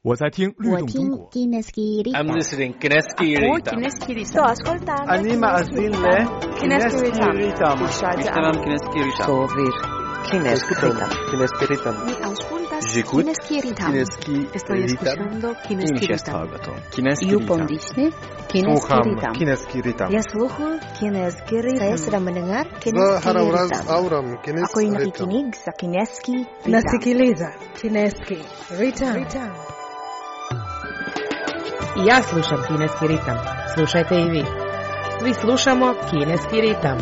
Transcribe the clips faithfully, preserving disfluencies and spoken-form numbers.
我在听律动中国。 I'm listening Kineski Ritam. Sto ascoltando. Anima azille Kineski Ritam. Ishtaram Kineski Ritam. Sovir Kineski Ritam. Kineski Ritam. Mi auscultas J'écoute Kineski Ritam. Kineski Estoy escuchando Kineski Ritam. Kineski You Ritam. pondisne Kineski Sluham Ritam. Kineski Ritam. Ya sluhu Kineski Ritam. Saya sedang mendengar Kineski Zaharavraz Ritam. auram Ako Kineski yung Ritam. nakikinig sa Kineski Ritam. Nasikiliza Kineski Ritam. I ja slušam Kineski ritam. Slušajte i vi. Svi slušamo Kineski ritam.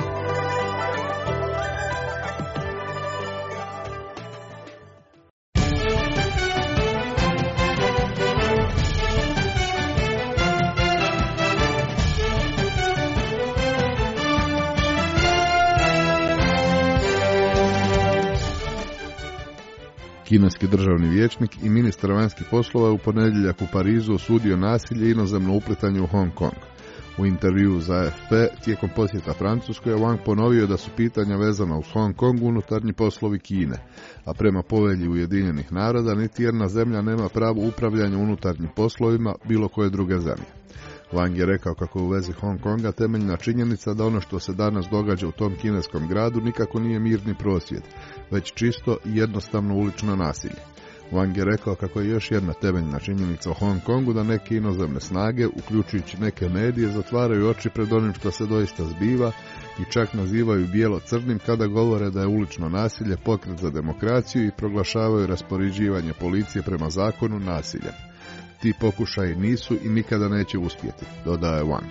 Kineski državni vijećnik i ministar vanjskih poslova u ponedjeljak u Parizu osudio nasilje i inozemno uplitanje u Hong Kong. U intervjuu za A F P tijekom posjeta Francuskoj je Wang ponovio da su pitanja vezana uz Hong Kong unutarnji poslovi Kine, a prema povelji Ujedinjenih naroda niti jedna zemlja nema pravo upravljanja unutarnjim poslovima bilo koje druge zemlje. Wang je rekao kako u vezi Hong Konga temeljna činjenica da ono što se danas događa u tom kineskom gradu nikako nije mirni prosvjed, već čisto i jednostavno ulično nasilje. Wang je rekao kako je još jedna temeljna činjenica u Hong Kongu da neke inozemne snage, uključujući neke medije, zatvaraju oči pred onim što se doista zbiva i čak nazivaju bijelo crnim kada govore da je ulično nasilje pokret za demokraciju i proglašavaju raspoređivanje policije prema zakonu nasiljem. Ti pokušaji nisu i nikada neće uspjeti, dodaje Wang.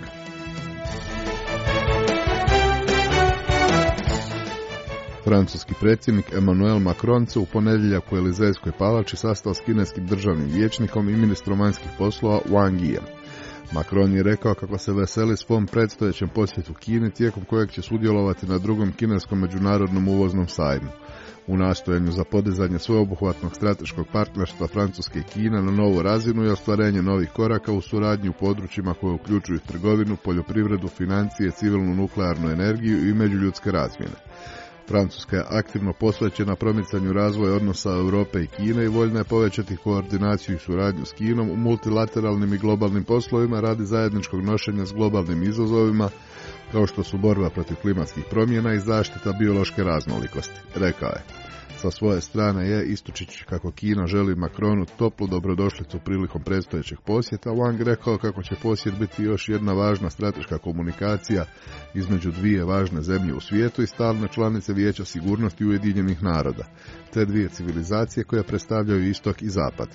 Francuski predsjednik Emmanuel Macron se u ponedjeljak u Elizejskoj palači sastao s kineskim državnim vijećnikom i ministrom vanjskih poslova Wang Yijem. Macron je rekao kako se veseli svom predstojećem posjetu Kini tijekom kojeg će sudjelovati na drugom kineskom međunarodnom uvoznom sajmu. U nastojanju za podizanje sveobuhvatnog strateškog partnerstva Francuske i Kine na novu razinu i ostvarenje novih koraka u suradnji u područjima koje uključuju trgovinu, poljoprivredu, financije, civilnu nuklearnu energiju i međuljudske razmjene. Francuska je aktivno posvećena promicanju razvoja odnosa Europe i Kine i voljna je povećati koordinaciju i suradnju s Kinom u multilateralnim i globalnim poslovima radi zajedničkog nošenja s globalnim izazovima kao što su borba protiv klimatskih promjena i zaštita biološke raznolikosti, rekao je. Sa svoje strane je, ističući kako Kina želi Macronu toplu dobrodošlicu prilikom predstojećeg posjeta, Wang rekao kako će posjet biti još jedna važna strateška komunikacija između dvije važne zemlje u svijetu i stalne članice Vijeća sigurnosti Ujedinjenih naroda, te dvije civilizacije koje predstavljaju istok i zapad.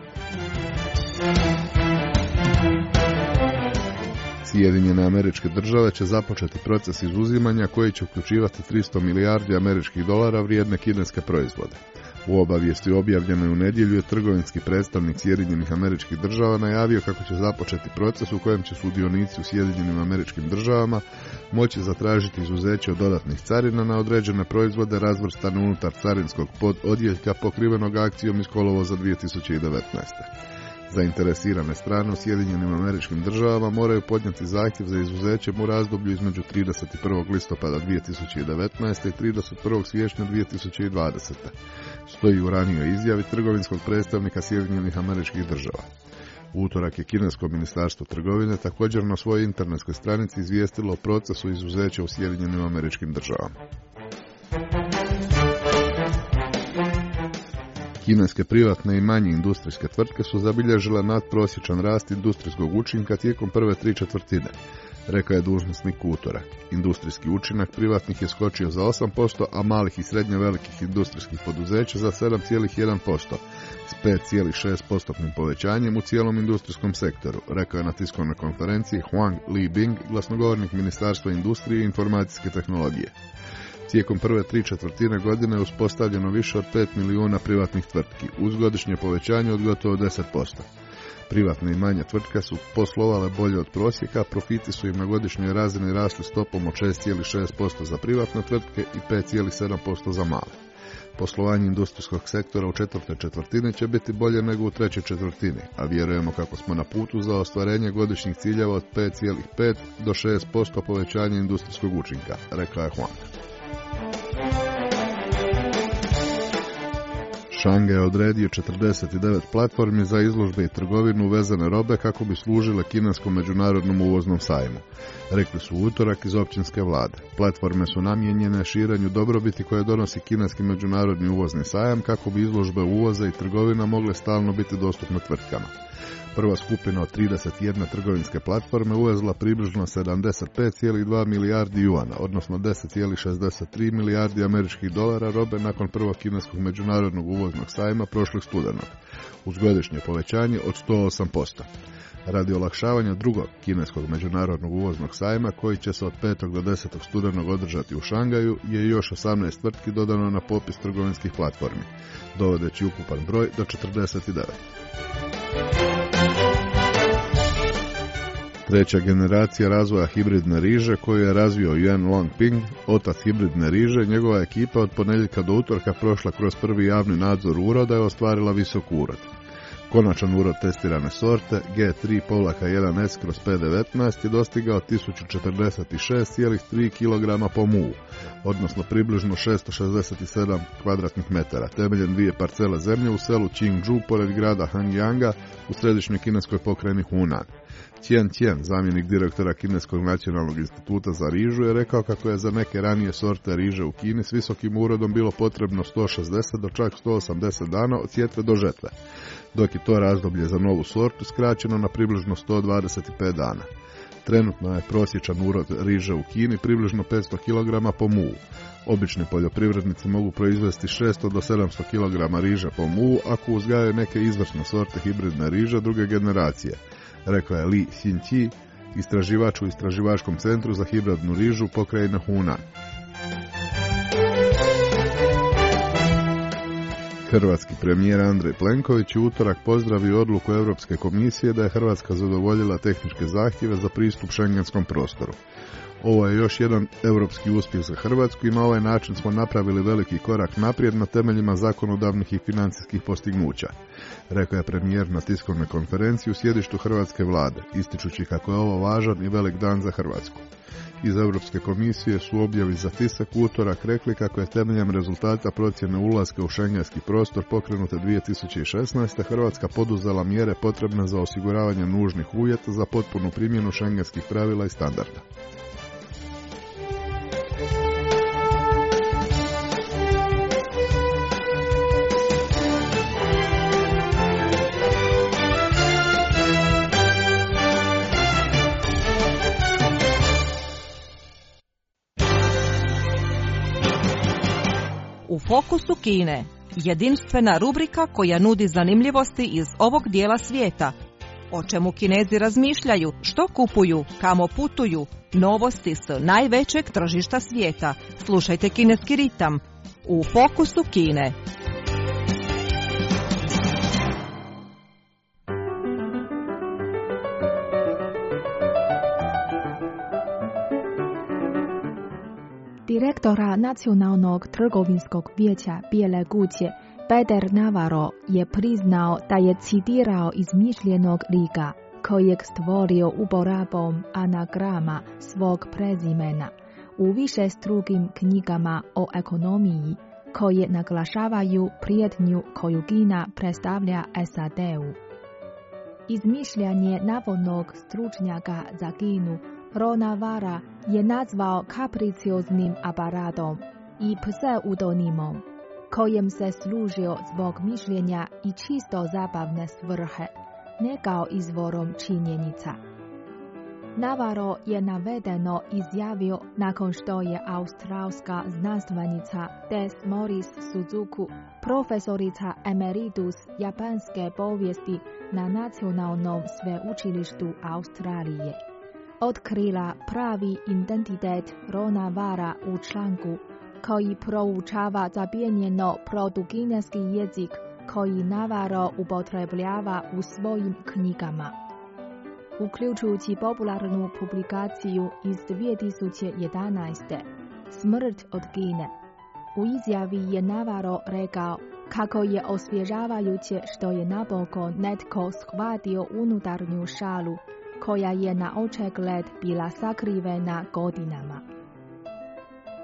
Sjedinjene Američke Države će započeti proces izuzimanja koji će uključivati tristo milijardi američkih dolara vrijedne kineske proizvode. U obavijesti objavljenoj u nedjelju je trgovinski predstavnik Sjedinjenih Američkih Država najavio kako će započeti proces u kojem će sudionici u Sjedinjenim Američkim Državama moći zatražiti izuzeće od dodatnih carina na određene proizvode razvrstane unutar carinskog pododjeljka pokrivenog akcijom iz kolovoza dvije tisuće devetnaeste. Zainteresirane strane u Sjedinjenim Američkim Državama moraju podnijeti zahtjev za izuzećem u razdoblju između trideset prvog listopada dvije tisuće devetnaeste i trideset prvog siječnja dvije tisuće dvadesete. Stoji u ranijoj izjavi trgovinskog predstavnika Sjedinjenih Američkih Država. U utorak je kinesko ministarstvo trgovine također na svojoj internetskoj stranici izvijestilo o procesu izuzeća u Sjedinjenim Američkim Državama. Kineske privatne i manje industrijske tvrtke su zabilježile nadprosječan rast industrijskog učinka tijekom prve tri četvrtine, rekao je dužnosnik u utorak. Industrijski učinak privatnih je skočio za osam posto, a malih i srednje velikih industrijskih poduzeća za sedam zarez jedan posto, s pet zarez šest posto povećanjem u cijelom industrijskom sektoru, rekao je na tiskovnoj konferenciji Huang Libing, glasnogovornik Ministarstva industrije i informacijske tehnologije. Tijekom prve tri četvrtine godine je uspostavljeno više od pet milijuna privatnih tvrtki, uz godišnje povećanje od gotovo deset posto. Privatne i manje tvrtke su poslovale bolje od prosjeka, profiti su im na godišnjoj razini rasli stopom od šest zarez šest posto za privatne tvrtke i pet zarez sedam posto za male. Poslovanje industrijskog sektora u četvrtoj četvrtini će biti bolje nego u trećoj četvrtini, a vjerujemo kako smo na putu za ostvarenje godišnjih ciljeva od pet zarez pet do šest posto povećanja industrijskog učinka, rekla je Huang. Šangaj je odredio četrdeset devet platformi za izložbe i trgovinu uvezene robe kako bi služile kineskom međunarodnom uvoznom sajmu. Rekli su u utorak iz općinske vlade. Platforme su namijenjene širenju dobrobiti koje donosi kineski međunarodni uvozni sajam kako bi izložbe uvoza i trgovina mogle stalno biti dostupne tvrtkama. Prva skupina od trideset jedne trgovinske platforme uvezla približno sedamdeset pet zarez dva milijardi juana, odnosno deset zarez šezdeset tri milijardi američkih dolara robe nakon prvog kineskog međunarodnog uvoznog sajma prošlog studenog, uz godišnje povećanje od sto osam posto. Radi olakšavanja drugog kineskog međunarodnog uvoznog sajma, koji će se od petog do desetog studenog održati u Šangaju, je još osamnaest tvrtki dodano na popis trgovinskih platformi, dovodeći ukupan broj do četrdeset devet. Treća generacija razvoja hibridne riže koju je razvio Yuan Longping, otac hibridne riže, njegova ekipa od ponedjeljka do utorka prošla kroz prvi javni nadzor uroda je ostvarila visok urod. Konačan urod testirane sorte G tri jedan S kroz P devetnaest je dostigao tisuću četrdeset šest zarez tri kilograma po muu, odnosno približno šesto šezdeset sedam kvadratnih metara, temeljem dvije parcele zemlje u selu Qingzhou pored grada Hanyanga u središnjoj kineskoj pokrajini Hunan. Qian Qian, zamjenik direktora Kineskog nacionalnog instituta za rižu, je rekao kako je za neke ranije sorte riže u Kini s visokim urodom bilo potrebno sto šezdeset do čak sto osamdeset dana od sjetve do žetve, dok je to razdoblje za novu sortu skraćeno na približno sto dvadeset pet dana. Trenutno je prosječan urod riže u Kini približno petsto kilograma po muu. Obični poljoprivrednici mogu proizvesti šesto do sedamsto kilograma riže po muu ako uzgajaju neke izvrsne sorte hibridne riže druge generacije, rekao je Li Xinqi, istraživač u Istraživačkom centru za hibridnu rižu pokrajine Hunan. Hrvatski premijer Andrej Plenković u utorak pozdravio odluku Europske komisije da je Hrvatska zadovoljila tehničke zahtjeve za pristup šengenskom prostoru. Ovo je još jedan europski uspjeh za Hrvatsku i na ovaj način smo napravili veliki korak naprijed na temeljima zakonodavnih i financijskih postignuća, rekao je premijer na tiskovnoj konferenciji u sjedištu hrvatske vlade, ističući kako je ovo važan i velik dan za Hrvatsku. Iz Europske komisije su u objavi za tisak u utorak rekli kako je temeljem rezultata procjene ulaska u šengenski prostor pokrenute dvije tisuće šesnaeste. Hrvatska poduzela mjere potrebne za osiguravanje nužnih uvjeta za potpunu primjenu šengenskih pravila i standarda. U fokusu Kine, jedinstvena rubrika koja nudi zanimljivosti iz ovog dijela svijeta. O čemu Kinezi razmišljaju, što kupuju, kamo putuju, novosti s najvećeg tržišta svijeta. Slušajte Kineski ritam u fokusu Kine. Direktora Nacionalnog trgovinskog vijeća Bijele kuće Peder Navarro je priznao da je citirao izmišljenog lika kojeg stvorio uporabom anagrama svog prezimena u višestrukim knjigama o ekonomiji koje naglašavaju prijetnju koju Kina predstavlja S A D-u. Izmišljanje navodnog stručnjaka za Kinu Rona Vara je nazvao kapricioznim aparatom i pseudonimom, kojem se služio zbog mišljenja i čisto zabavne svrhe, ne kao izvorom činjenica. Navarro je navedeno izjavio nakon što je australska znanstvenica Des Morris Suzuku, profesorica emeritus japanske povijesti na Nacionalnom sveučilištu Australije, otkrila pravi identitet Rona Vara u članku koji proučava zabijenjeno protukineski jezik koji Navarro upotrebljava u svojim knjigama, uključujući popularnu publikaciju iz dvije tisuće jedanaeste. Smrt od Kine. U izjavi je Navarro rekao kako je osvježavajuće što je napokon netko shvatio unutarnju šalu koja je na očigled bila sakrivena godinama.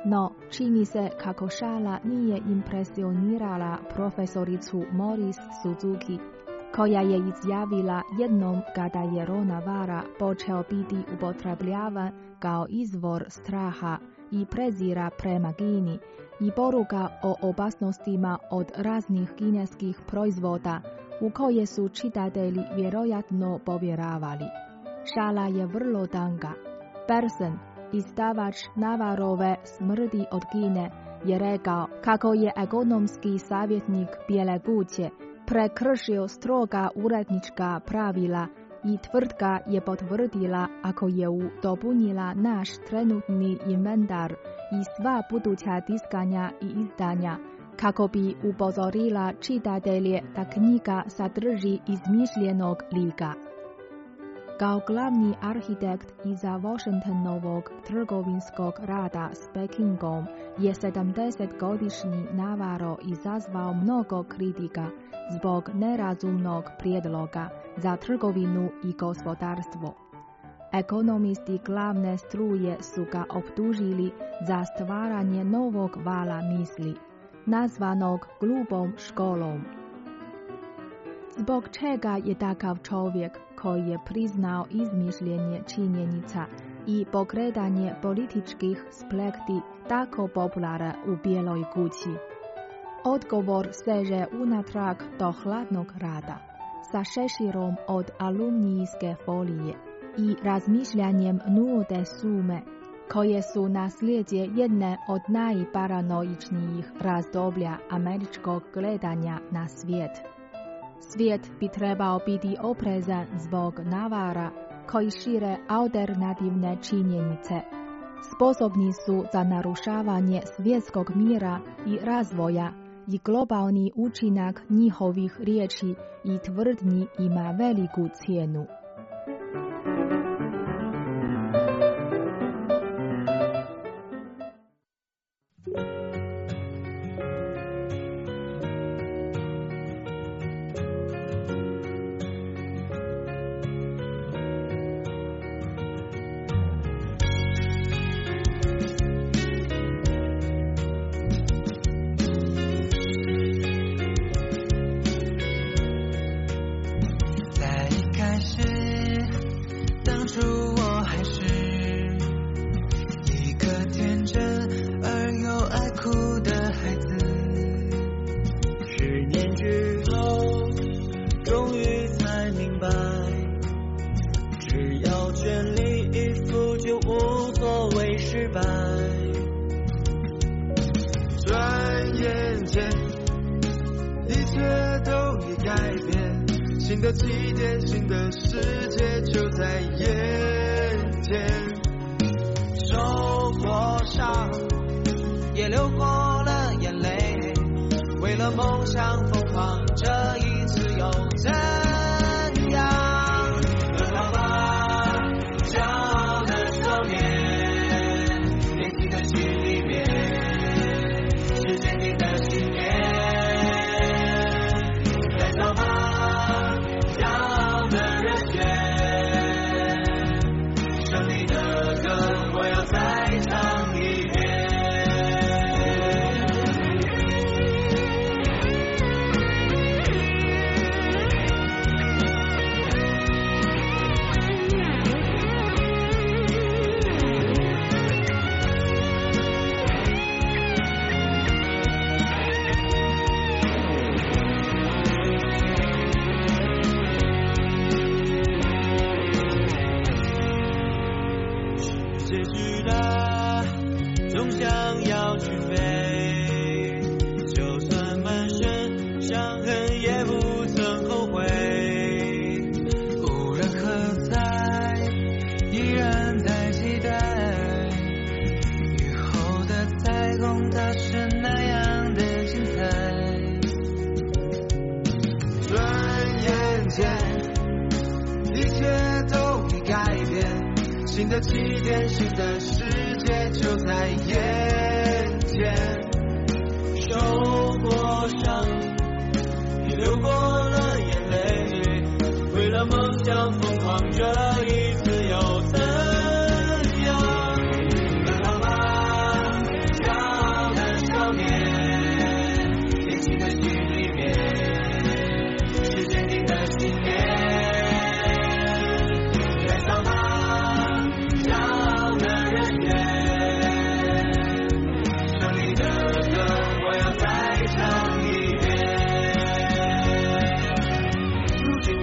No, čini se kako šala nije impresionirala profesoricu Morris Suzuki, koja je izjavila jednom kada je Ronavara počeo biti upotrebljavan kao izvor straha i prezira prema Kini i poruka o opasnostima od raznih kineskih proizvoda u koje su čitatelji vjerojatno povjeravali. Šala je vrlo tanka. Person, izdavač Navarove Smrti od Kine, je rekao kako je ekonomski savjetnik Bijele kuće prekršio stroga urednička pravila i tvrtka je potvrdila ako je udopunila naš trenutni inventar i sva buduća tiskanja i izdanja, kako bi upozorila čitatelje da knjiga sadrži izmišljenog lika. Kao glavni arhitekt iza Washingtonovog trgovinskog rada s Pekingom je sedamdesetgodišnji Navarro izazvao mnogo kritika zbog nerazumnog prijedloga za trgovinu i gospodarstvo. Ekonomisti glavne struje su ga optužili za stvaranje novog vala misli, nazvanog glupom školom. Zbog čega je takav čovjek koji je priznao izmišljenje činjenica i pokretanje političkih splekti tako popularan u Bijeloj kući? Odgovor seže unatrag do hladnog rada, sa šeširom od alumnijske folije i razmišljanjem nulte sume, koje su nasljeđe jedne od najparanoičnijih razdoblja američkog gledanja na svijet. Svijet bi trebao biti oprezan zbog Navara koji šire alternativne činjenice. Sposobni su za narušavanje svjetskog mira i razvoja i globalni učinak njihovih riječi i tvrdnji ima veliku cijenu.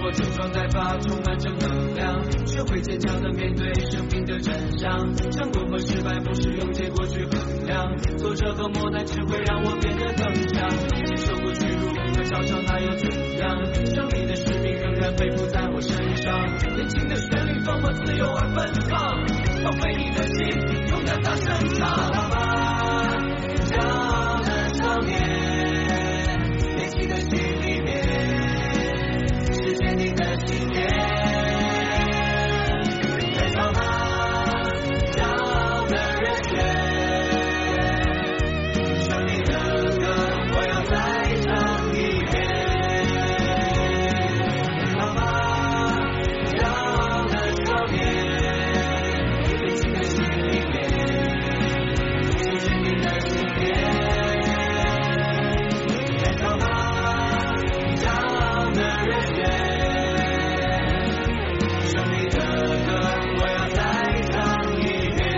我整装待发，充满正能量，学会坚强的面对生命的真相。成功和失败不是用结果去衡量，挫折和磨难只会让我变得更强。接受过屈辱和嘲笑那又怎样？生命的使命仍然背负在我身上。年轻的旋律多么自由而奔放，放飞你的心，勇敢大声唱。爸爸，骄傲的少年，年轻的心里面是坚定的信念。燃烧吧，骄傲的热血，胜利的歌我要再唱一遍。燃烧吧，骄傲的少年，年轻的心里面是坚定的信念。燃烧吧，骄傲的热血，胜利的歌我要再唱一遍。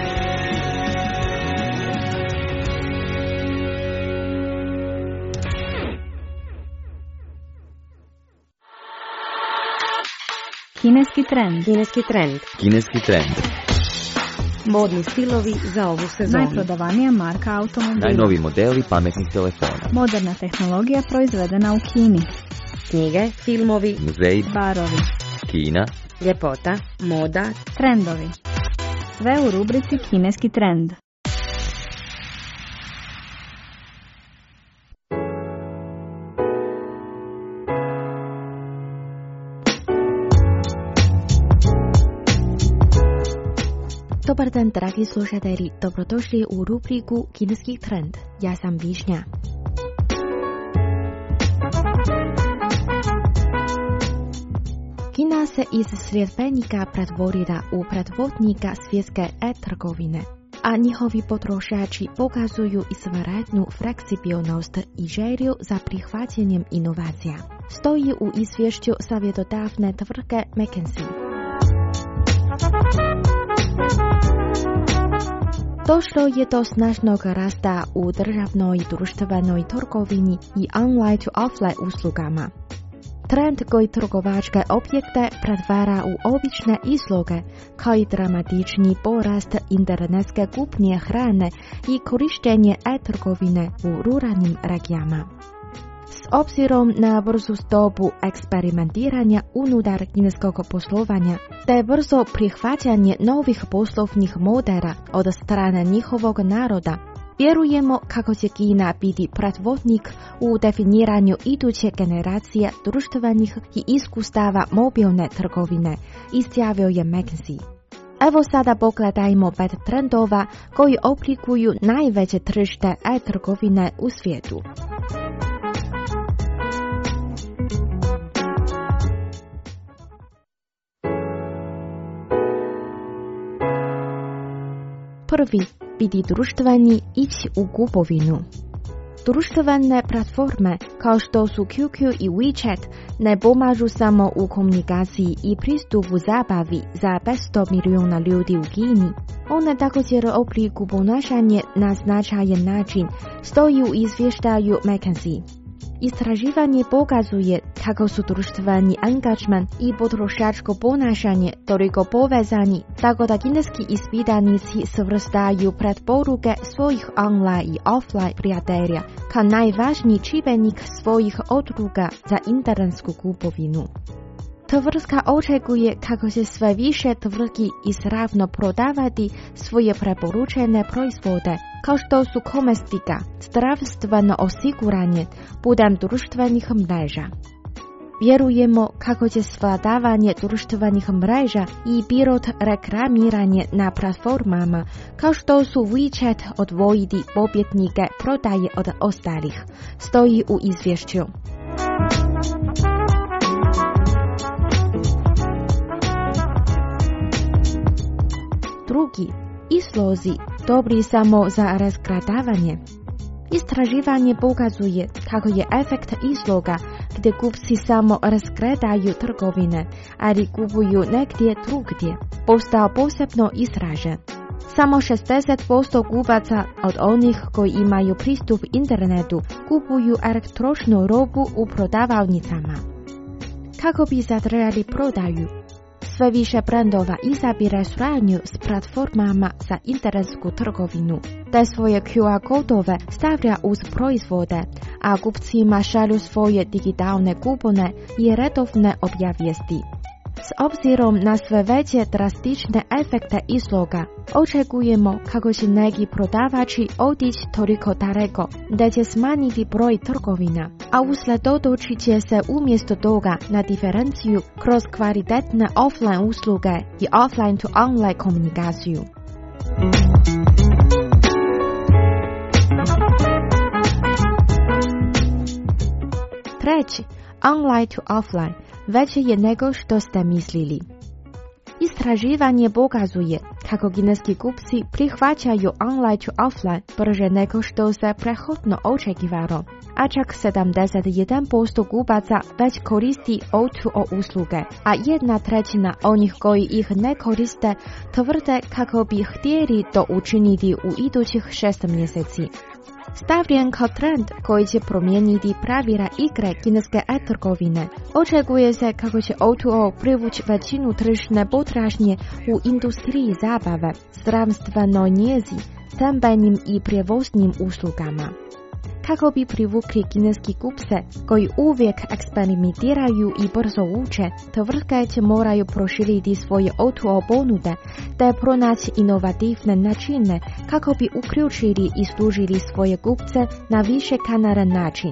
Kineski trend. Kineski trend. Kineski trend. Modni stilovi za ovu sezonu. Najprodavanija marka automobila. Najnoviji modeli pametnih telefona. Moderna tehnologija proizvedena u Kini. Knjige, filmovi, Muzeji, Barovi. Kina, ljepota, moda, Trendovi. Sve u rubrici Kineski trend. Dobar dan, dragi slušatelji, dobrodošli u rubriku Kineski trend. Ja sam Višnja. Kina se iz sljedbenika pretvorila u predvodnika svjetske e-trgovine, a njihovi potrošači pokazuju izvanrednu fleksibilnost i želju za prihvaćanjem inovacija. Stoji u izvješću savjetodavne tvrtke McKinsey. Došlo je do snažnog rasta u državnoj društvenoj trgovini i online to offline uslugama. Trend koji trgovačke objekte pretvara u obične izloge, kao i dramatični porast internetske kupnje hrane i korištenje e-trgovine u ruralnim regijama. S obzirom na brzu stopu eksperimentiranja unutar kineskog poslovanja, te brzo prihvaćanje novih poslovnih modela od strane njihovog naroda, vjerujemo kako će Kina biti predvodnik u definiranju iduće generacije društvenih i iskustava mobilne trgovine, izjavio je McKinsey. Evo sada pogledajmo pet trendova koji oblikuju najveće tržište e-trgovine u svijetu. Prvi, biti društveni, ići u kupovinu. Društvene platforme kao što su Q Q i WeChat ne pomažu samo u komunikaciji i pristupu zabavi za petsto milijuna ljudi u Kini. One također obliku ponašanje na značajan način, stoji u izvještaju McKinsey. Istraživanje pokazuje kako su društveni angažman i potrošačko ponašanje toliko povezani, tako da kineski ispitanici svrstaju preporuke svojih online i offline prijatelja kao najvažniji čimbenik svojih odluka za internetsku kupovinu. Tvrtka očekuje kako će sve više tvrtki izravno prodavati svoje preporučene proizvode, kao što su kozmetika, zdravstveno osiguranje putem društvenih mreža. Vjerujemo kako će svladavanje društvenih mreža i pilot reklamiranje na platformama, kao što su WeChat, odvojiti pobjednike prodaje od ostalih, stoji u izvješću. Drugi, izlozi dobri samo za razgledavanje. Istraživanje pokazuje kako je efekt izloga gdje kupci samo razgledaju trgovine, ali kupuju negdje drugdje, postao posebno izražen. Samo šezdeset posto kupaca od onih koji imaju pristup internetu kupuju elektroničnu robu u prodavaonicama. kako bi zadržali prodaju. Sve više brendova izabire suradnju s platformama za internetsku trgovinu, te svoje Q R kodove stavlja uz proizvode, a kupcima šalju svoje digitalne kupone i redovne obavijesti. S obzirom na sve veće drastične efekte izloga, očekujemo kako će neki prodavači otići toliko daleko da će smanjiti broj trgovina, a usredotočit će se umjesto toga na diferenciju kroz kvalitetne offline usluge i offline to online komunikaciju. Treći, online to offline, veće je nego što ste mislili. Istraživanje pokazuje kako kineski kupci prihvaćaju online to offline brže nego što se prethodno očekivalo, a čak sedamdeset jedan posto kupaca već koristi O dva O usluge, a jedna trećina onih koji ih ne koriste tvrde kako bi htjeli to učiniti u idućih šest mjeseci. Stavljen kao trend koji će promijeniti pravila igre kineske e-trgovine, očekuje se kako će O dva O privući većinu tržišne potražnje u industriji zabave, zdravstvenoj njezi, stambenim i prijevoznim uslugama. Kako bi privukli kineski kupce koji uvijek eksperimentiraju i brzo uče, tvrtke će moraju proširiti svoje O dva O ponude te pronaći inovativne načine kako bi uključili i služili svoje kupce na više kanalan način.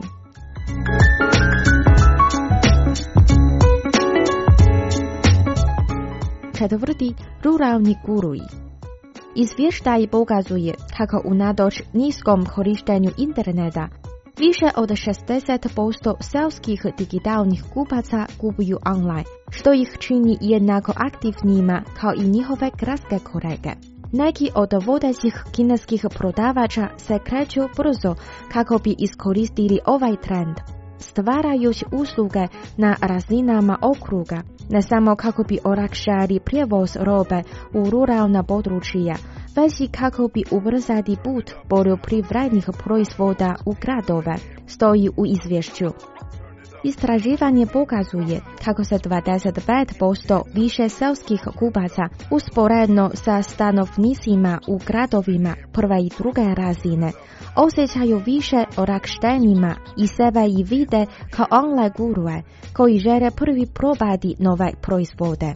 Četvrti, ruralni guruji. Izvještaj pokazuje kako unatoč niskom korištenju interneta, više od šezdeset posto selskih digitalnih kupaca kupuju online, što ih čini jednako aktivnima kao i njihove gradske kolege. Neki od vodećih kineskih prodavača se kreću brzo kako bi iskoristili ovaj trend, stvarajući usluge na razinama okruga, ne samo kako bi olakšali prijevoz robe u ruralna područja, već i kako bi ubrzali put poljoprivrednih proizvoda u gradove, stoji u izvješću. Istraživanje pokazuje kako se dvadeset pet posto više selskih kupaca usporedno sa stanovnicima u gradovima prve i druge razine osjećaju više olakšenima i sebe i vide kao online gurue koji žele prvi probati nove proizvode.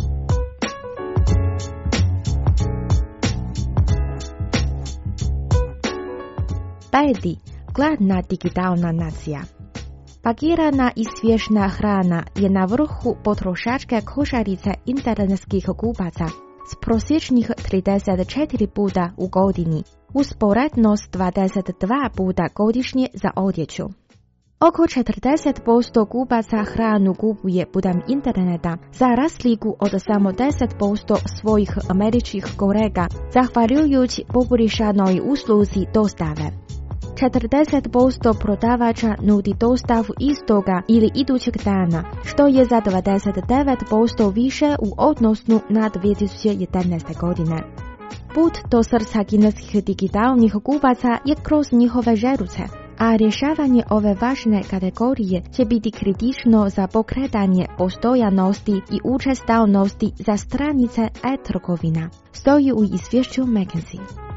Peti, gladna digitalna nacija. Pakirana i svježna hrana je na vrhu potrošačke košarice internetskih kupaca s prosječnih trideset četiri puta u godini, usporedno s dvadeset dva puta godišnje za odjeću. Oko četrdeset posto kupaca hranu kupuje putem interneta, za razliku od samo deset posto svojih američkih kolega, zahvaljujući poboljšanoj usluzi dostave. četrdeset posto prodavača nudi dostavu istoga ili idućeg dana, što je za dvadeset devet posto više u odnosu na dvije tisuće jedanaeste. godine. Put do srca kineskih digitalnih kupaca je kroz njihove želuce, a rješavanje ove važne kategorije će biti kritično za pokretanje postojanosti i učestalnosti za stranice e-trgovina, stoji u izvješću McKinsey.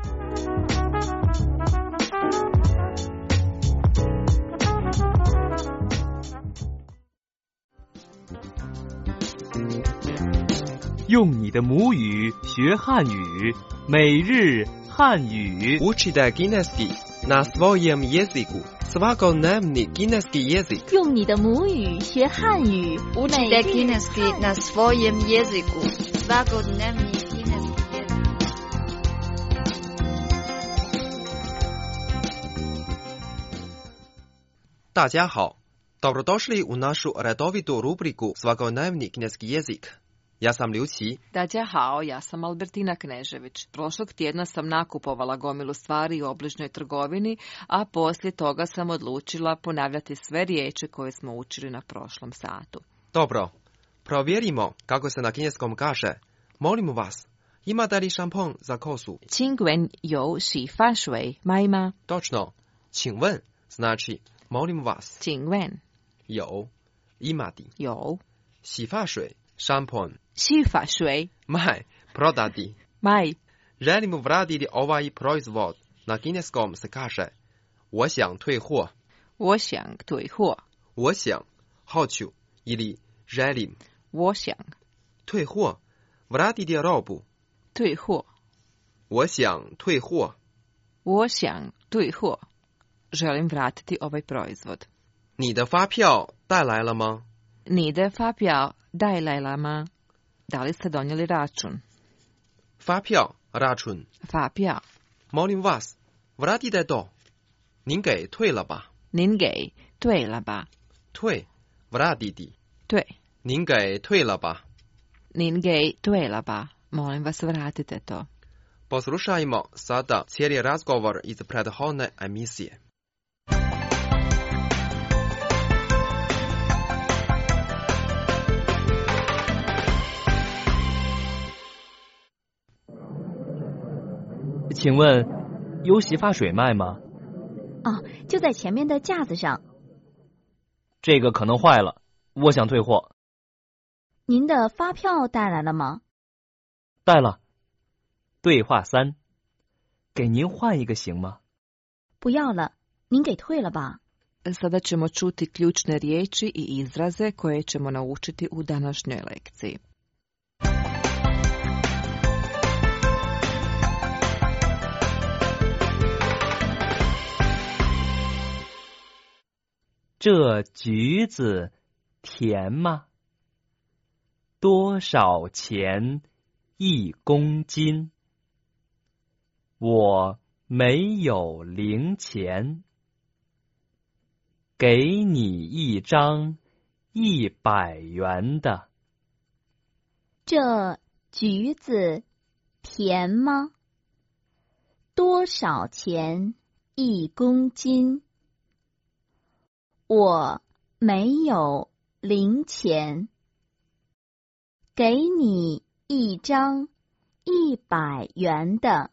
用你的母语学汉语，每日汉语。 Učite kineski na svojem jeziku. Svakodnevni kineski jezik. 用你的母语学汉语， Učite kineski na svojem jeziku. Svakodnevni kineski jezik. 大家好, dobrodošli u našu redovitu rubriku Svakodnevni kineski jezik. Ja sam Liu Qi. 大家好, ja sam Albertina Knežević. Prošlog tjedna sam nakupovala gomilu stvari u obližnjoj trgovini, a poslije toga sam odlučila ponavljati sve riječi koje smo učili na prošlom satu. Dobro, provjerimo kako se na kineskom kaže. Molimo vas, imate li šampon za kosu? 请问有洗发水买吗? Točno, 请问 znači molim vas. 请问有 imati? 有。 洗发水 šampon. 洗发水 Maj, prodati. Maj. Želimo vratiti ovaj proizvod. Na kineskom se kaže 我想退货. 我想退货. 我想 hoću ili želim. 我想退货 vratiti robu. 退货. 我想退货. 我想退货. Želim vratiti ovaj proizvod. 你的发票带来了吗？ 你的发票带来了吗？ Da li ste donijeli račun? 发票 račun. 发票. Molim vas, vratite to. 您给退了吧？ 您给退了吧？ 退 vratiti. 退. 您给退了吧？ 您给退了吧？ Molim vas, vratite to. Poslušajmo sada cijeli razgovor iz prethodne emisije. 请问有洗发水卖吗？ 哦，就在前面的架子上。 这个可能坏了，我想退货。 您的发票带来了吗？ 带了。对话三，给您换一个行吗？ 不要了，您给退了吧。 Sada ćemo čuti ključne riječi i izraze koje ćemo naučiti u današnjoj lekciji. 这橘子甜吗？多少钱一公斤？我没有零钱，给你一张一百元的。 这橘子甜吗？多少钱一公斤？我没有零钱，给你一张一百元的。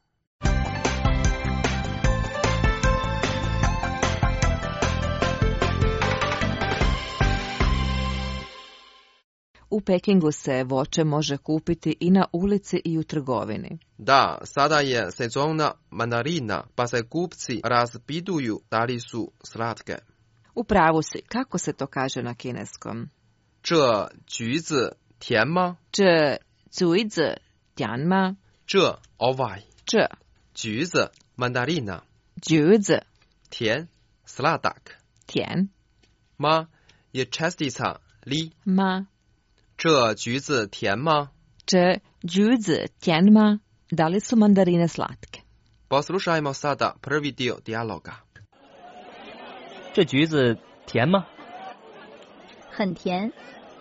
U Pekingu se voće može kupiti i na ulici i u trgovini. Da, sada je sezona mandarina, pa se kupci raspituju da li su slatke. U pravu si, kako se to kaže na kineskom? 这橘子甜吗？ 这橘子甜吗？ 这 ovaj 这橘子 mandarina 橘子甜 sladak 甜 ma je čestica li 吗？ 这橘子甜吗？ 这橘子甜吗？ Da li su mandarine slatke? Poslušajmo sada prvi dio dijaloga. 这橘子甜吗？ 很甜。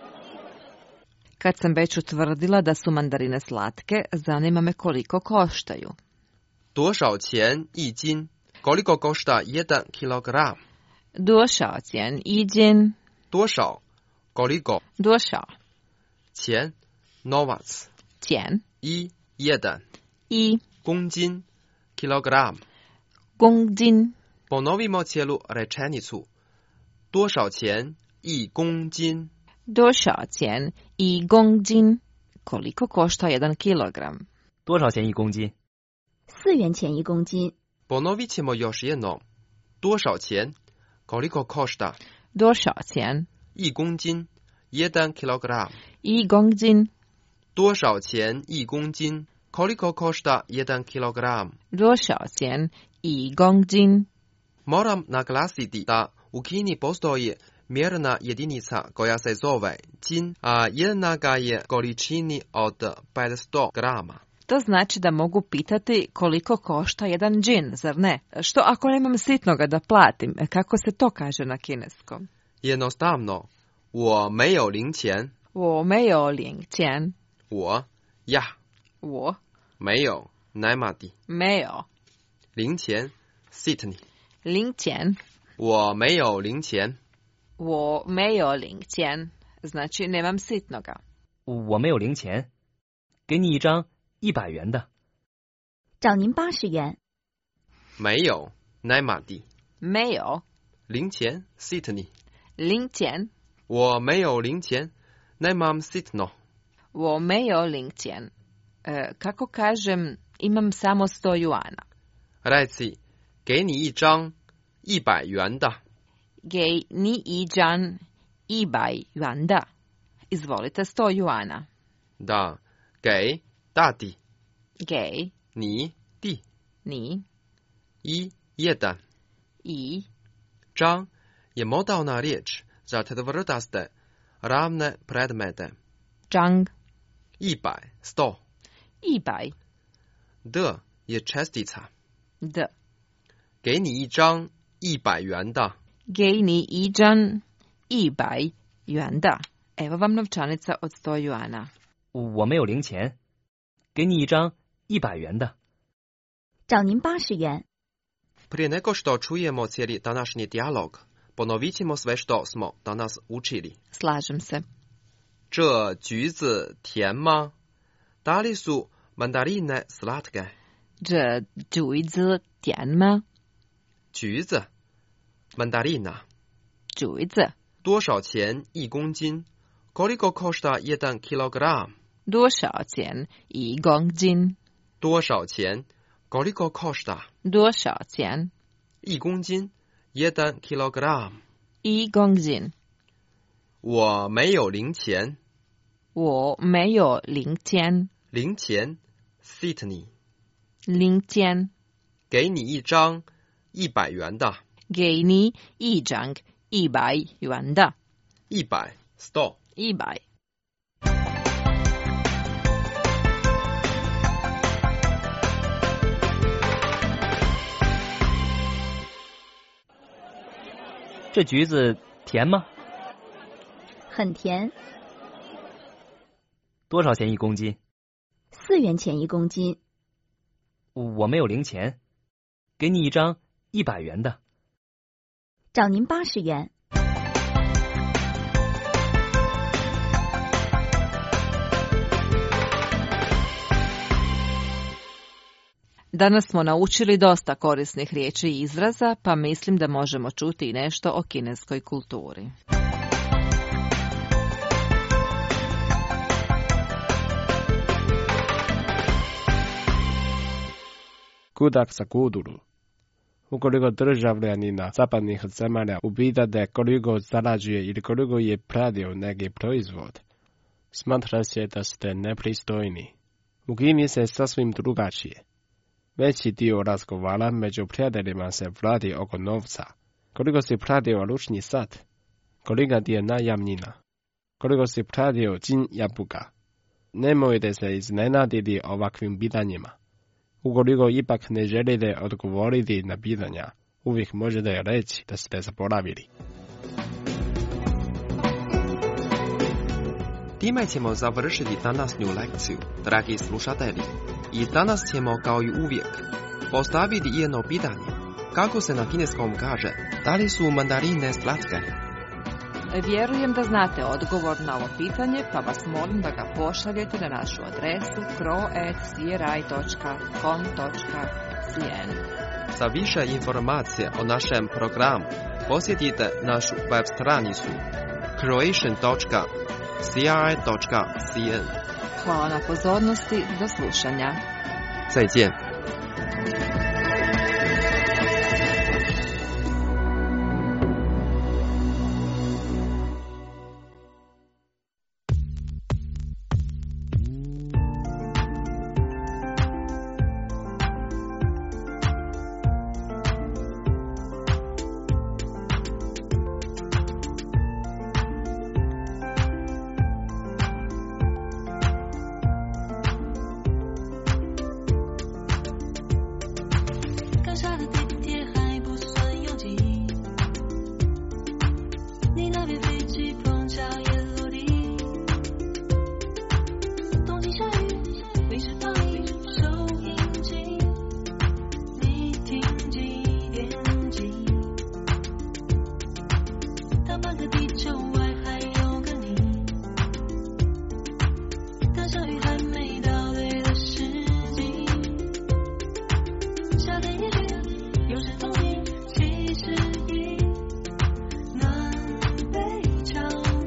Kad sam već utvrdila da su mandarine slatke, zanima me koliko koštaju. 多少钱一斤？ Koliko košta jedan kilogram? 多少钱一斤？ 多少 koliko 多少钱 novac 钱 i jedan 一公斤 kilogram 公斤 Ponovimo cijelu rečenicu. 多少钱一公斤？ 多少钱一公斤？ Koliko košta jedan kilogram? 多少钱一公斤？ 四元钱一公斤。 Ponovit ćemo još jednom. 多少钱 koliko košta? 多少钱一公斤 jedan kilogram 一公斤？ 多少钱一公斤 koliko košta jedan kilogram? 多少钱一公斤？ Moram naglasiti da u Kini postoji mjerna jedinica koja se zove džin, a jednaka je količini od petsto grama. To znači da mogu pitati koliko košta jedan džin, zar ne? Što ako nemam sitnoga da platim? Kako se to kaže na kineskom? Jednostavno, 我没有零钱。 我没有零钱。 我 ja 我没有 nemati 没有零钱 sitni 零钱。 我没有零钱。 我没有零钱 znači nemam sitnoga. 我没有零钱，给你一张一百元的。 找您八十元。 没有 nemati 没有零钱 sitni 零钱我没有零钱, nemam sitno. 我没有零钱. E, kako kažem, imam samo sto juana. Reci, 给你一张一百元的. 给你一张一百元的. Izvolite, sto juana. Da, 给 dati. 给你 ti. 你 I jedan. I 张 je modalna riječ za tvrdaste ravne predmete. 张一百 sto. 一百 D je čestica. D 给你一张一百元的. 给你一张一百元的. Evo vam novčanica od sto juana. 我没有零钱，给你一张一百元的。 找您八十元。 Prije nego što čujemo cijeli današnji dijalog, ponovit ćemo sve što smo danas učili. Slažem se. 这橘子甜吗? Da li su mandarine slatke? 这橘子甜吗? 橘子 mandarina. 橘子多少钱一公斤? Koliko košta jedan kilogram? 多少钱一公斤? 多少钱 Koliko košta? 多少钱一公斤 jedan kilogram. 一公斤. 我没有零钱. 我没有零钱. 零钱 sitni. 零钱给你一张一百元的. 给你一张一百元的. 一百 sto. 一百. “这橘子甜吗？”“ 很甜。”“ 多少钱一公斤？”“ 四元钱一公斤。”“ 我没有零钱，给你一张一百元的。”“ 找您八十元。” Danas smo naučili dosta korisnih riječi i izraza, pa mislim da možemo čuti i nešto o kineskoj kulturi. Kudak sa kuduru. Ukoliko državljanina zapadnih zemalja upita da koliko zarađuje ili koliko je pradio neki proizvod, smatra se da ste nepristojni. U Kini se sasvim drugačije. Veći dio razgovara među prijateljima se vrati oko novca. Koliko si platio ručni sat? Kolika ti je najamnina? Koliko si platio džin jabuka? Nemojte se iznenaditi ovakvim pitanjima. Ukoliko ipak ne želite odgovoriti na pitanja, uvijek možete reći da ste zaboravili. Time ćemo završiti današnju lekciju, dragi slušatelji. I danas ćemo, kao i uvijek, postaviti jedno pitanje. Kako se na kineskom kaže, da li su mandarine slatke? Vjerujem da znate odgovor na ovo pitanje, pa vas molim da ga pošaljete na našu adresu kro at c r i dot com dot c n. Za više informacije o našem programu posjetite našu web stranicu croatian dot c r i dot c n. Hvala na pozornosti, do slušanja. 再见。 有时风景其实已南北朝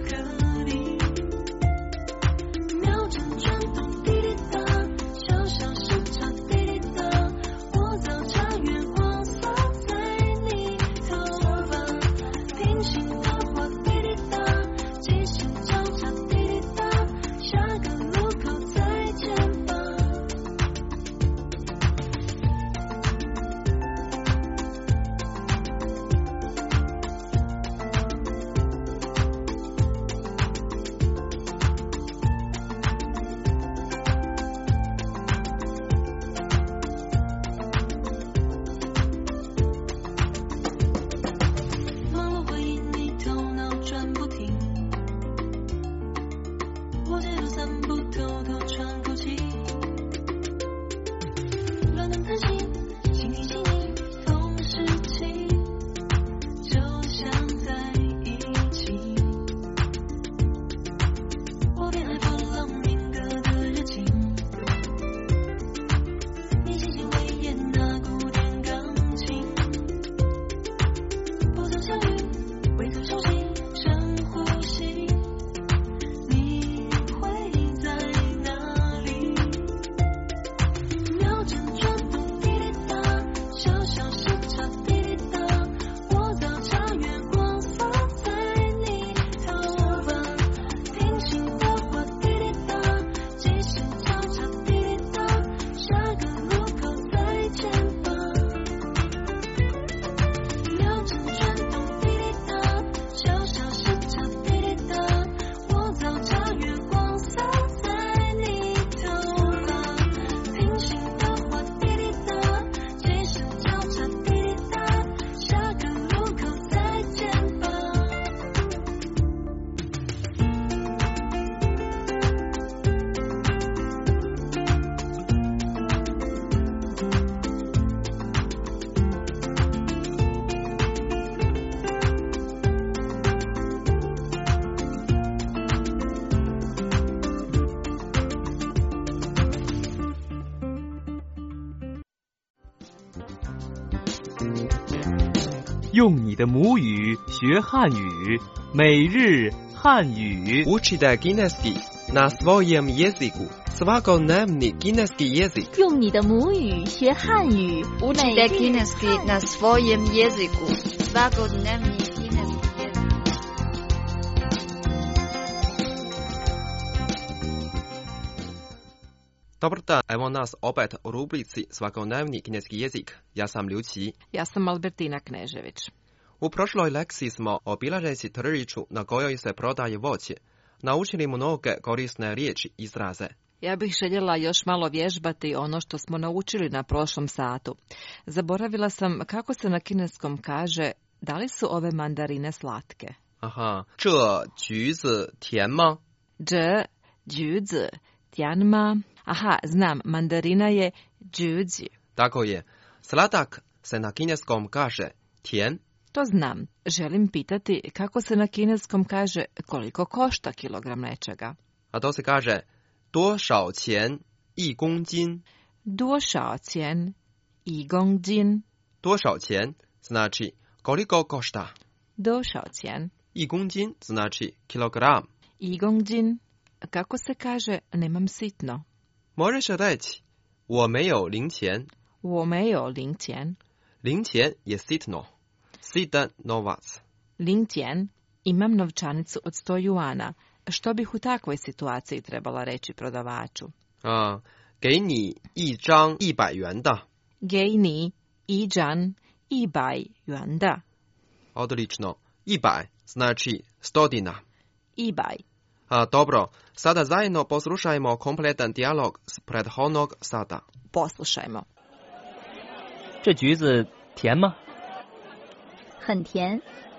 用你的母语学汉语，每日汉语。 Učite kineski na svojem jeziku. Svakodnevni kineski jezik. 用你的母语学汉语， Učite kineski na svojem jeziku. Svakodnevni kineski jezik. Dobar dan, evo nas opet u rubrici Svakodnevni kineski jezik. Ja sam Liu Qi. Ja sam Albertina Knežević. U prošloj lekciji smo obilazeći tržnicu na kojoj se prodaje voće naučili mnoge korisne riječi i izraze. Ja bih željela još malo vježbati ono što smo naučili na prošlom satu. Zaboravila sam kako se na kineskom kaže da li su ove mandarine slatke. Aha, 这橘子甜吗? 这橘子甜吗? Aha, znam, mandarina je 橘子. Tako je. Sladak se na kineskom kaže 甜. To znam. Želim pitati kako se na kineskom kaže koliko košta kilogram nečega. A to se kaže 多少钱一公斤? 多少钱一公斤? 多少钱 znači koliko košta. 多少钱? 一公斤 znači kilogram. 一公斤. Kako se kaže nemam sitno? Možeš reći 我没有零钱. 我没有零钱. 零钱je sitno. Sitan novac. 零钱. Imam novčanicu od sto juana. Što bih u takvoj situaciji trebala reći prodavaču? A, 给你一张一百元的. 给你一张一百元的. Odlično. 一百 znači stotina. 一百. A, dobro, sada zajedno poslušajmo kompletan dijalog s prethodnog sata. Poslušajmo. 这橘子甜吗？ 很甜。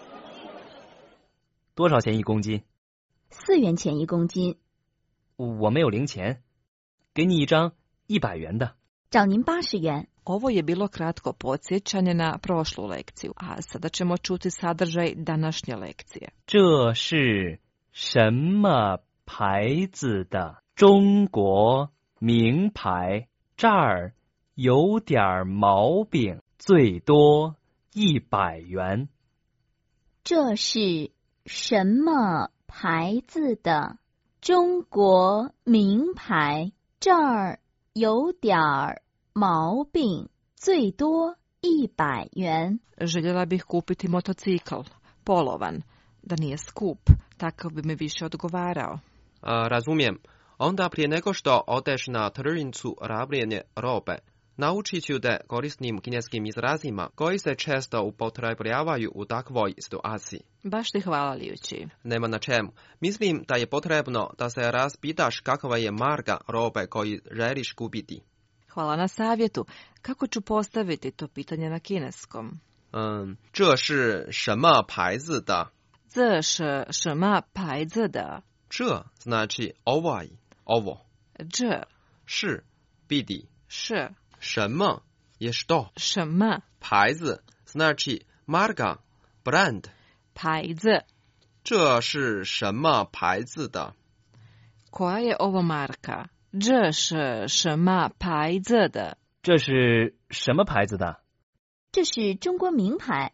多少钱一公斤？ 四元钱一公斤。 我没有零钱，给你一张一百元的。 找您八十元。 Ovo je bilo kratko podsjećanje na prošlu lekciju, a sada ćemo čuti sadržaj današnje lekcije. 这是什么牌子的中国名牌？这儿有点毛病，最多一百元。 这是什么牌子的中国名牌？这儿有点毛病，最多一百元。 Željela bih kupiti motocikl, polovan, da nije skup, takav bi mi više odgovarao. A, razumijem. Onda prije nego što odeš na tržnicu rabljene robe, naučit ću te korisnim kineskim izrazima koji se često upotrebljavaju u takvoj situaciji. Baš ti hvala, Liu Qi. Nema na čemu. Mislim da je potrebno da se raspitaš kakva je marka robe koju želiš kupiti. Hvala na savjetu. Kako ću postaviti to pitanje na kineskom? Um, 这是什么牌子的? 这是什么牌子的? 这 znači ovaj, ovo. 这是 biti. 是什么 je što. 什么牌子 znači marka, brand. 牌子这是什么牌子的? Koja je ovo marka? 这是什么牌子的？ 这是什么牌子的？ 这是中国名牌。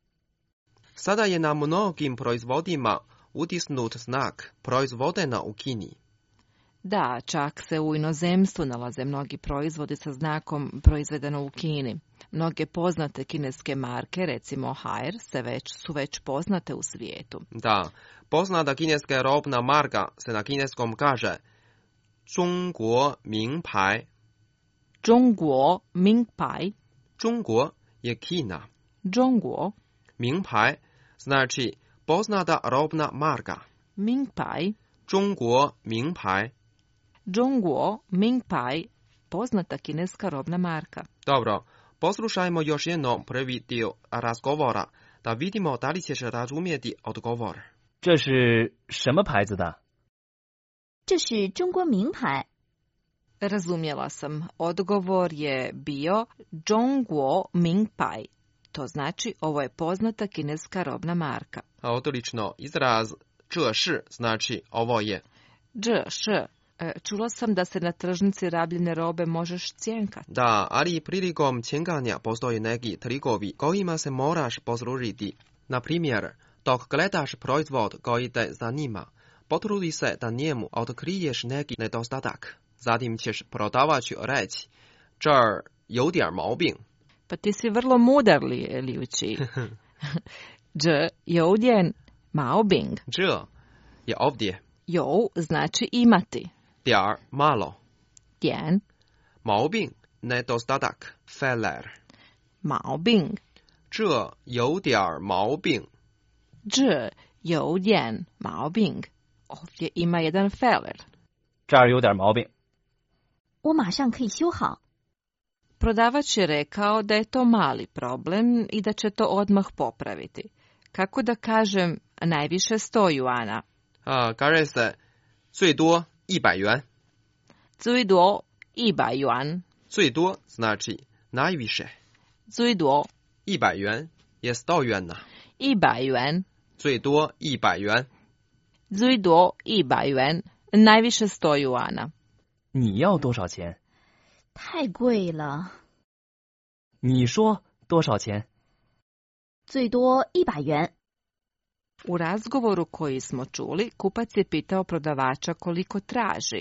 Sada je na mnogim proizvodima utisnut znak proizvodena u Kini. Da, čak se u inozemstvu nalaze mnogi proizvodi sa znakom proizvedeno u Kini. Mnoge poznate kineske marke, recimo Haier, se već, su već poznate u svijetu. Da, poznata kineska robna marka se na kineskom kaže 中国名牌. 中国名牌. 中国 je Kina. 中国名牌 znači poznata robna marka. 名牌. 中国名牌. 中国名牌. Poznata kineska robna marka. Dobro, poslušajmo još jednom prvi dio razgovora da vidimo da li ćeš razumjeti odgovor. 这是什么牌子的？ 这是中国名牌。 Razumjela sam. Odgovor je bio 中国名牌. To znači ovo je poznata kineska robna marka. Odlično, izraz 这是 znači ovo je. 这是 Čula sam da se na tržnici rabljene robe možeš cjenkati. Da, ali prilikom cjenkanja postoji neki trikovi kojima se moraš poslužiti. Na primjer, dok gledaš proizvod koji te zanima, potrudi se da njemu otkriješ neki nedostatak. Zatim ćeš prodavaču reći, 这儿有点毛病. Pa ti si vrlo mudar, Liu Qi. 这有点毛病. 这 je ovdje. 有 znači imati. 点儿 malo. 点毛病 nedostatak, feller. 毛病. 这有点毛病. 这有点毛病. Ovdje ima jedan feller. 这儿有点毛病。 我马上可以修好。 Prodavač je rekao da je to mali problem i da će to odmah popraviti. Kako da kažem najviše sto juana? A, kaže se 最多一百元. 最多一百元. 最多 znači najviše. 最多一百元 je sto juana. 一百元. 最多一百元. 最多一百元. Najviše sto juana. 你要多少钱？ 太贵了。 你说多少钱？ 最多一百元。 U razgovoru koji smo čuli, kupac je pitao prodavača koliko traži.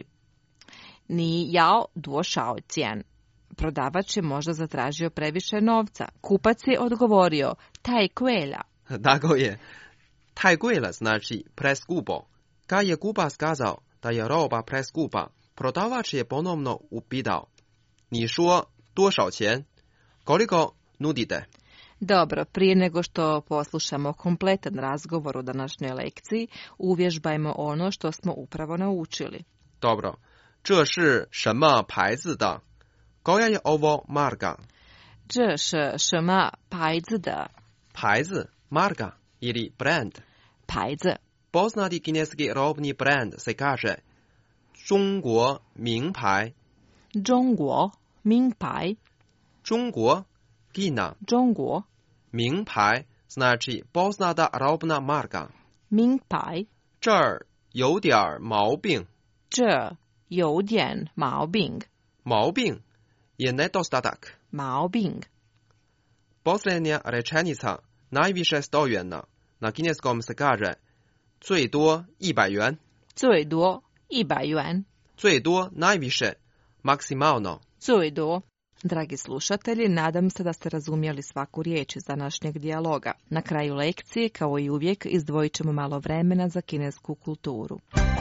Ni jao duo šao cijen. Prodavač je možda zatražio previše novca. Kupac je odgovorio, taj kuela. Tako je. Taj kuela znači preskupo. Kad je kupac kazao da je roba preskupa, prodavač je ponovno upitao, 你说多少钱? Koliko nudite? Dobro, prije nego što poslušamo kompletan razgovor u današnjoj lekciji, uvježbajmo ono što smo upravo naučili. Dobro. 这是什么牌子的? Koja je ovo marka? 这是什么牌子的? 牌子, marka ili brand. 牌子. Poznati kineski robni brand se kaže 中国名牌. 中国名牌. 中国 Kina. 中国名牌 znači poznata robna marka. 名牌. 这儿有点毛病. 这有点毛病. 毛病 je nedostatak. 毛病. Posljednja rečenica najviše sto juana na kineskom se kaže 最多一百元. 最多一百元. 最多 najviše, maksimalno. 最多. Dragi slušatelji, nadam se da ste razumjeli svaku riječ iz današnjeg dijaloga. Na kraju lekcije, kao i uvijek, izdvojit ćemo malo vremena za kinesku kulturu.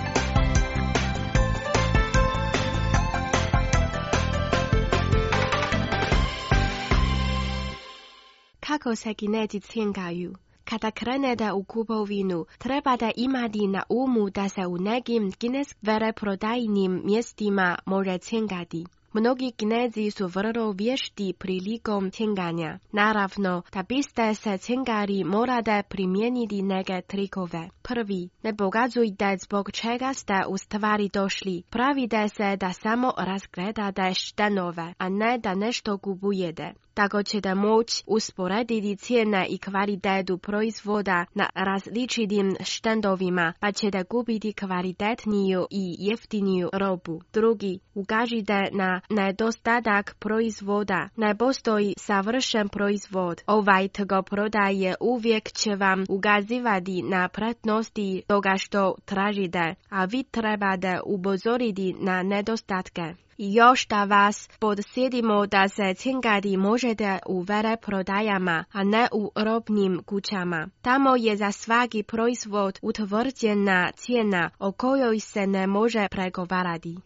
Kako se Kinezi cjenkaju? Kada krenete u kupovinu, trebate imati na umu da se u nekim kineskih veleprodajnim mjestima može cjenkati. Mnogi Kinezi su vrlo vješti prilikom cjenkanja. Naravno, da biste se cjenkali, morate primijeniti neke trikove. Prvi, ne pokazujte zbog čega ste u stvari došli. Pravite se da samo razgledate štenove, a ne da nešto kupujete. Tako ćete moći usporediti cijene i kvalitetu proizvoda na različitim štendovima, pa ćete kupiti kvalitetniju i jeftiniju robu. Drugi, ukažite na nedostatak proizvoda. Ne postoji savršen proizvod. Ovaj trgoprodaje uvijek će vam ukazivati na prednosti toga što tražite, a vi trebate upozoriti na nedostatke. I još da vas podsjetimo da se cjenkati možete u veleprodajama, a ne u robnim kućama. Tamo je za svaki proizvod utvrđena cijena o kojoj se ne može pregovarati.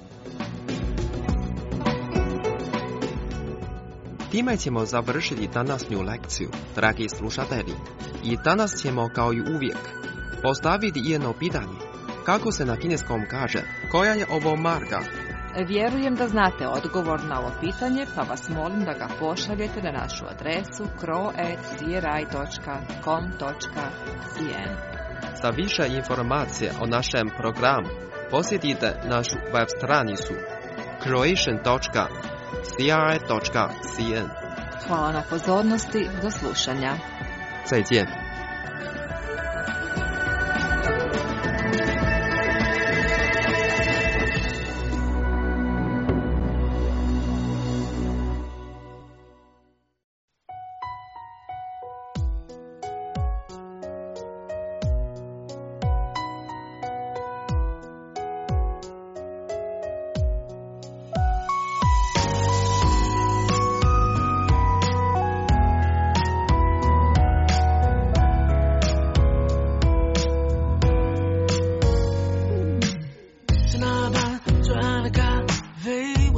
Time ćemo završiti današnju lekciju, dragi slušatelji. I danas ćemo, kao i uvijek, postaviti jedno pitanje. Kako se na kineskom kaže, koja je ovo marka? Vjerujem da znate odgovor na ovo pitanje, pa vas molim da ga pošaljete na našu adresu kro at c r i dot com dot c n. Za više informacije o našem programu posjetite našu web stranicu croatian dot c r i dot c n. Hvala na pozornosti, do slušanja. 再见。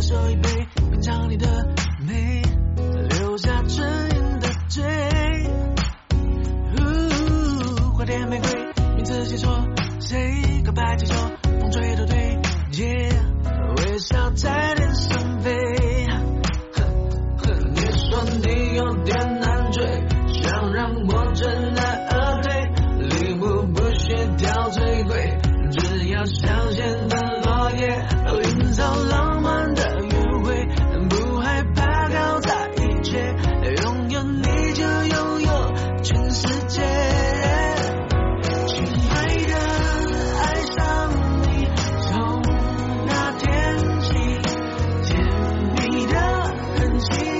手一杯，品尝你的美，留下唇印的嘴。花店玫瑰，名字写错，谁告白气球，风吹都对，耶，微笑在脸上飞。你说你有点难追，想让我真爱而对，礼物不需挑最贵，只要香榭的落叶，营造浪漫的约会，不害怕搞砸一切，拥有你就拥有全世界。亲爱的，爱上你，从那天起，甜蜜的痕迹。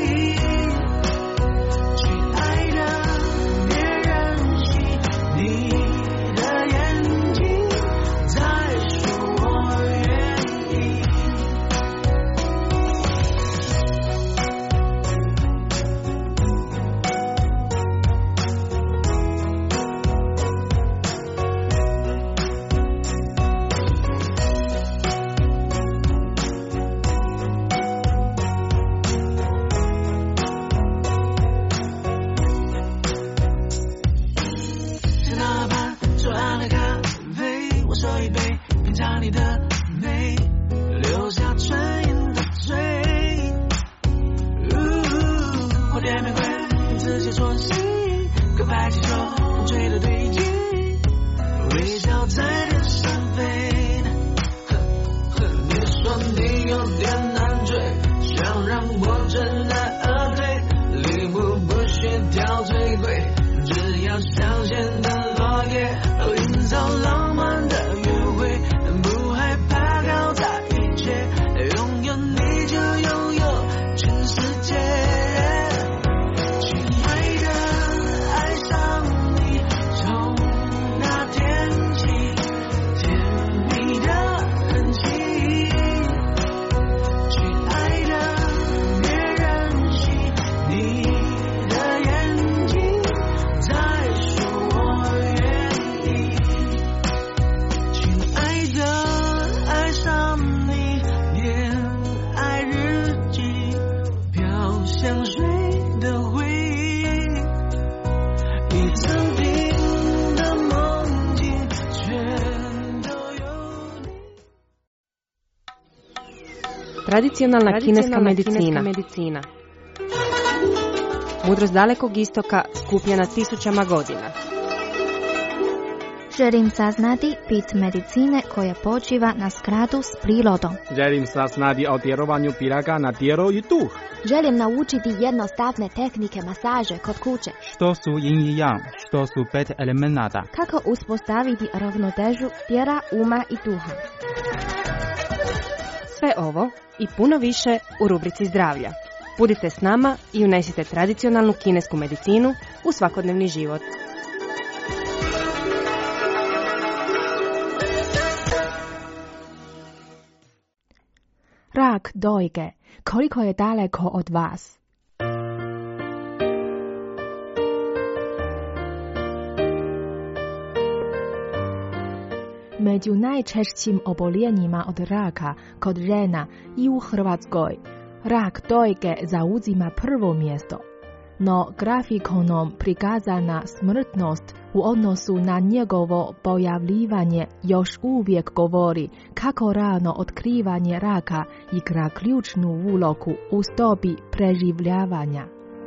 Tradicionalna kineska medicina. medicina. Mudrost dalekog istoka skupljena tisućama godina. Želim saznati bit medicine koja počiva na skladu s prirodom. Želim saznati o djelovanju piraga na tijelo i duh. Želim naučiti jednostavne tehnike masaže kod kuće. Što su yin i yang, što su pet elemenata. Kako uspostaviti ravnotežu tijela, uma i duha. Sve ovo i puno više u rubrici zdravlja. Budite s nama i unesite tradicionalnu kinesku medicinu u svakodnevni život. Rak dojke, koliko je daleko od vas? Među najčešćim oboljenjima od raka kod žena i u Hrvatskoj, rak dojke zauzima prvo mjesto. No grafikonom prikazana smrtnost u odnosu na njegovo pojavljivanje još uvijek govori kako rano otkrivanje raka igra ključnu ulogu u stopi preživljavanja.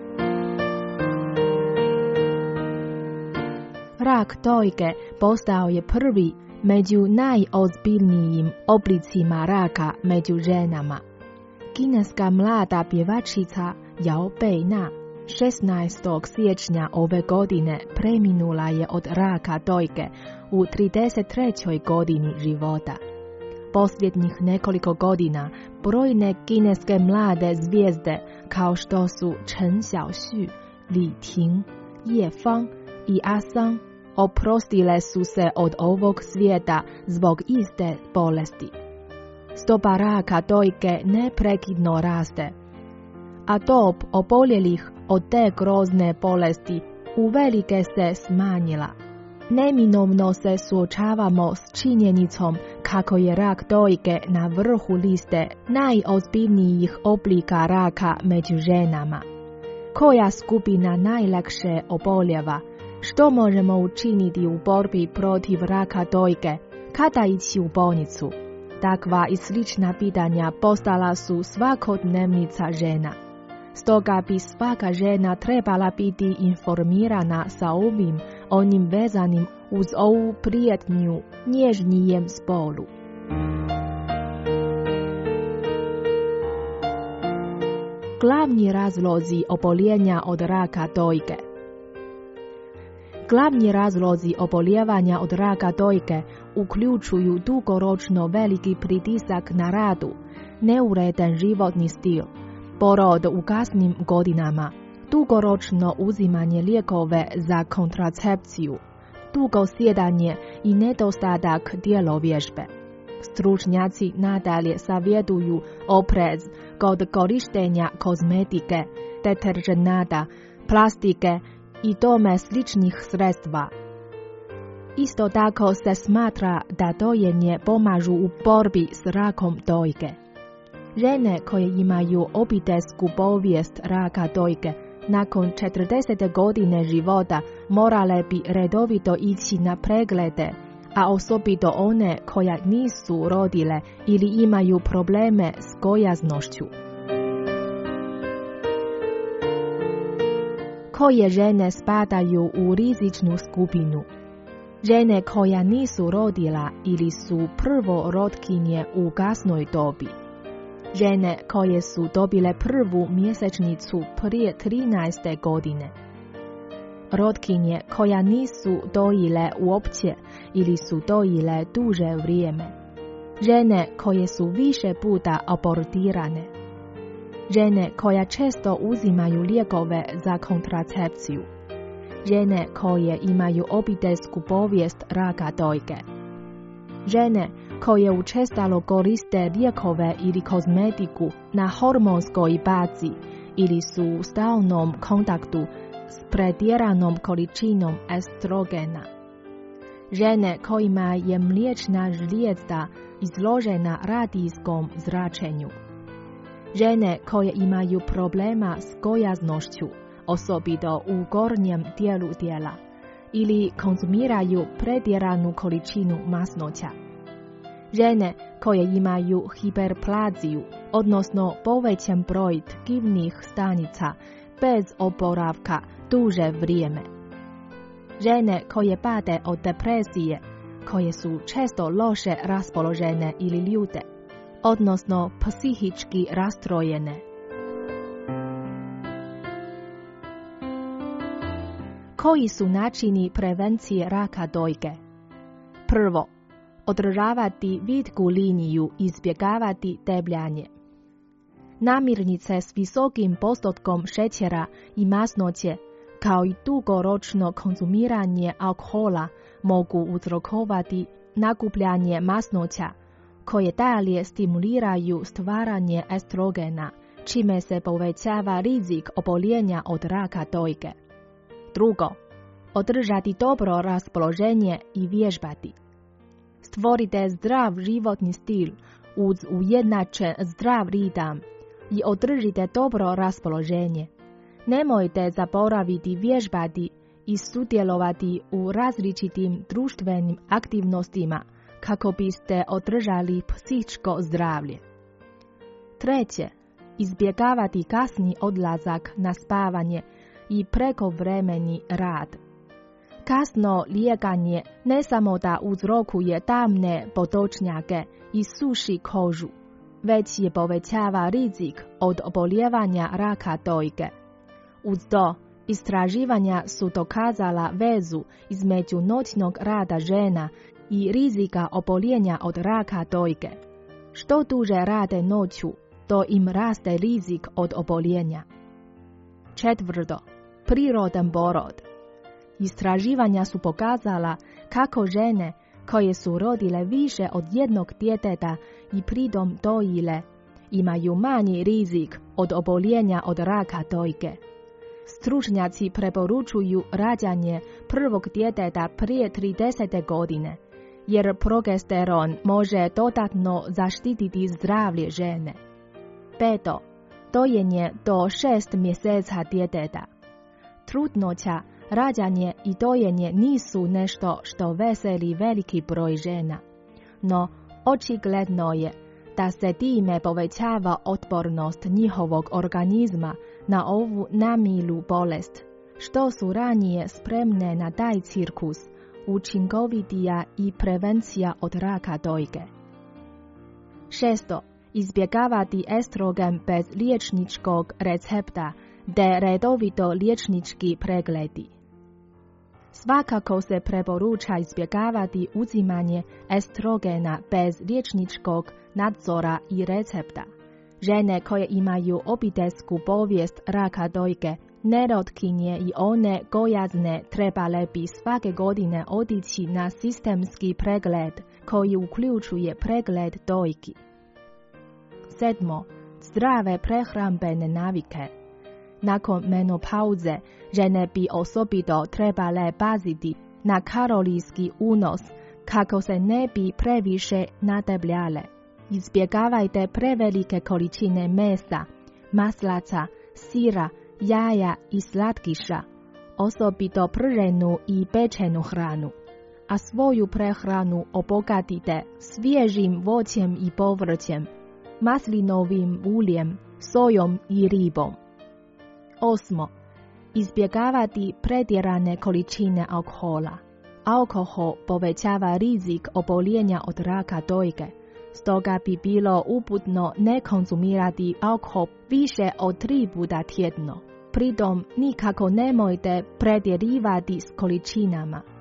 Rak dojke postao je prvi među najozbiljnijim oblicima raka među ženama. Kineska mlada pjevačica Yao Beina šesnaestog siječnja ove godine preminula je od raka dojke u trideset trećoj godini života. Posljednjih nekoliko godina brojne kineske mlade zvijezde kao što su Chen Xiaoxu, Li Ting, Ye Fang i Asang oprostile su se od ovog svijeta zbog iste bolesti. Stopa raka dojke neprekidno raste, a dob oboljelih od te grozne bolesti uvelike se smanjila. Neminovno se suočavamo s činjenicom kako je rak dojke na vrhu liste najozbiljnijih oblika raka među ženama. Koja skupina najlakše oboljeva? Što možemo učiniti u borbi protiv raka dojke? Kada ići u bolnicu? Takva i slična pitanja postala su svakodnevnica žena. Stoga bi svaka žena trebala biti informirana sa ovim, onim vezanim uz ovu prijetnju nježnijem spolu. Glavni razlozi oboljenja od raka dojke. Glavni razlozi oboljevanja od raka dojke uključuju dugoročno veliki pritisak na radu, neuredan životni stil, porod u kasnim godinama, dugoročno uzimanje lijekove za kontracepciju, dugo sjedanje i nedostatak djelovježbe. Stručnjaci nadalje savjetuju oprez kod korištenja kozmetike, deterženata, plastike i tome sličnih sredstva. Isto tako se smatra da dojenje pomažu u borbi s rakom dojke. Žene koje imaju obiteljsku povijest raka dojke nakon četrdesete godine života morale bi redovito ići na preglede, a osobito one koja nisu rodile ili imaju probleme s gojaznošću. Koje žene spadaju u rizičnu skupinu? Žene koja nisu rodila ili su prvorotkinje u kasnoj dobi. Žene koje su dobile prvu mjesečnicu prije trinaeste godine. Rotkinje koja nisu dojile uopće ili su dojile duže vrijeme. Žene koje su više puta abortirane. Žene koja često uzimaju lijekove za kontracepciju. Žene koje imaju obiteljsku povijest raka dojke. Žene koje učestalo koriste lijekove ili kozmetiku na hormonskoj bazi ili su u stalnom kontaktu s pretjeranom količinom estrogena. Žene kojima je mliječna žlijezda izložena radijskom zračenju. Žene koje imaju problema s gojaznošću, osobito u gornjem dijelu tijela, ili konzumiraju pretjeranu količinu masnoća. Žene koje imaju hiperplaziju, odnosno povećan broj tkivnih stanica bez oporavka duže vrijeme. Žene koje pate od depresije, koje su često loše raspoložene ili ljute, odnosno psihički rastrojene. Koji su načini prevencije raka dojke? Prvo, održavati vitku liniju i izbjegavati debljanje. Namirnice s visokim postotkom šećera i masnoće, kao i dugoročno konzumiranje alkohola, mogu uzrokovati nakupljanje masnoća, koje dalje stimuliraju stvaranje estrogena, čime se povećava rizik oboljenja od raka dojke. Drugo, održati dobro raspoloženje i vježbati. Stvorite zdrav životni stil uz ujednačen zdrav ritam i održite dobro raspoloženje. Nemojte zaboraviti vježbati i sudjelovati u različitim društvenim aktivnostima kako biste održali psihičko zdravlje. Treće, izbjegavati kasni odlazak na spavanje i prekovremeni rad. Kasno lijeganje ne samo da uzrokuje tamne podočnjake i suši kožu, već je povećava rizik od oboljevanja raka dojke. Uz to, istraživanja su dokazala vezu između noćnog rada žena i rizika oboljenja od raka dojke. Što duže rade noću, to im raste rizik od oboljenja. Četvrto, prirodan porod. Istraživanja su pokazala kako žene koje su rodile više od jednog djeteta i pridom dojile, imaju manji rizik od oboljenja od raka dojke. Stručnjaci preporučuju rađanje prvog djeteta prije tridesete godine, jer progesteron može dodatno zaštititi zdravlje žene. Peto. Dojenje do šest mjeseca djeteta. Trudnoća, rađanje i dojenje nisu nešto što veseli veliki broj žena, no očigledno je da se time povećava otpornost njihovog organizma na ovu namilu bolest, što su ranije spremne na taj cirkus, učinkovitija i prevencija od raka dojke. Šesto. Izbjegavati estrogen bez liječničkog recepta te redovito liječnički pregledi. Svakako se preporuča izbjegavati uzimanje estrogena bez liječničkog nadzora i recepta. Žene koje imaju obiteljsku povijest raka dojke, nerotkinje i one gojazne trebale bi svake godine otići na sistemski pregled koji uključuje pregled dojki. Sedmo. Zdrave prehrambene navike. Nakon menopauze, žene bi osobito trebale paziti na kalorijski unos kako se ne bi previše nadebljale. Izbjegavajte prevelike količine mesa, maslaca, sira, jaja i slatkiša, osobito prženu i pečenu hranu, a svoju prehranu obogatite svježim voćem i povrćem, maslinovim uljem, sojom i ribom. Osmo. Izbjegavati pretjerane količine alkohola. Alkohol povećava rizik oboljenja od raka dojke, stoga bi bilo uputno ne konzumirati alkohol više od tri puta tjedno. Pritom nikako nemojte pretjerivati s količinama.